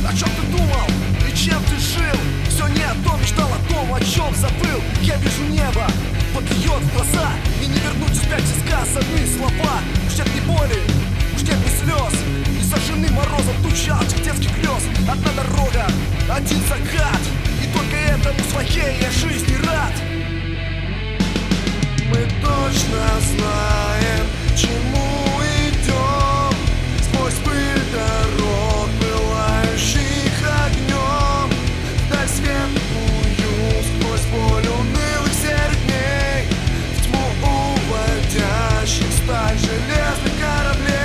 О чем ты думал и чем ты жил? Все не о том, мечтал о том, о чем забыл. Я вижу небо, подает в глаза, и не вернуть вспять из сказанные слова. Уж нет ни боли, уж нет ни слез, не сожжены морозом тучи алчных детских грез. Одна дорога, один закат, и только этому своей я жизни рад. Мы точно знаем, к чему идем, сквозь пыль дорог, пылающих огнем, вдаль светлую, сквозь боль унылых серых дней, в тьму уводящих сталь железных кораблей.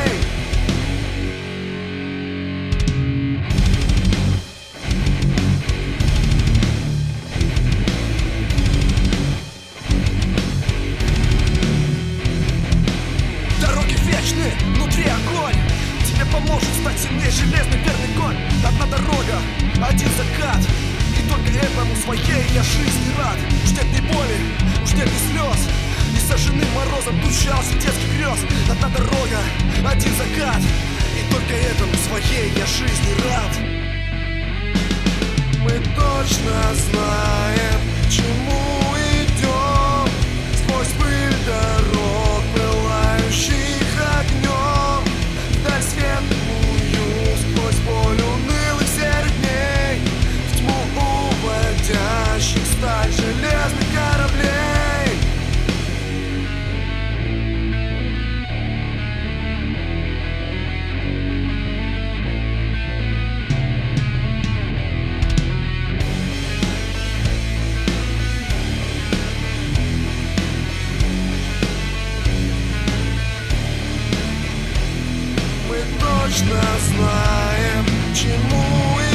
Внутри огонь, тебе поможет стать сильнее железный верный конь. Одна дорога, один закат, и только этому своей я жизни рад. Уж нет ни боли, уж нет ни слез, не сожжены морозом тучи алчных детских грез. Одна дорога, один закат, и только этому своей я жизни рад. Мы точно знаем, к чему идем, сквозь пыль дорог, пылающих огнем, вдаль светлую, сквозь боль унылых серых дней, в тьму уводящих сталь железных кораблей. Мы точно знаем, к чему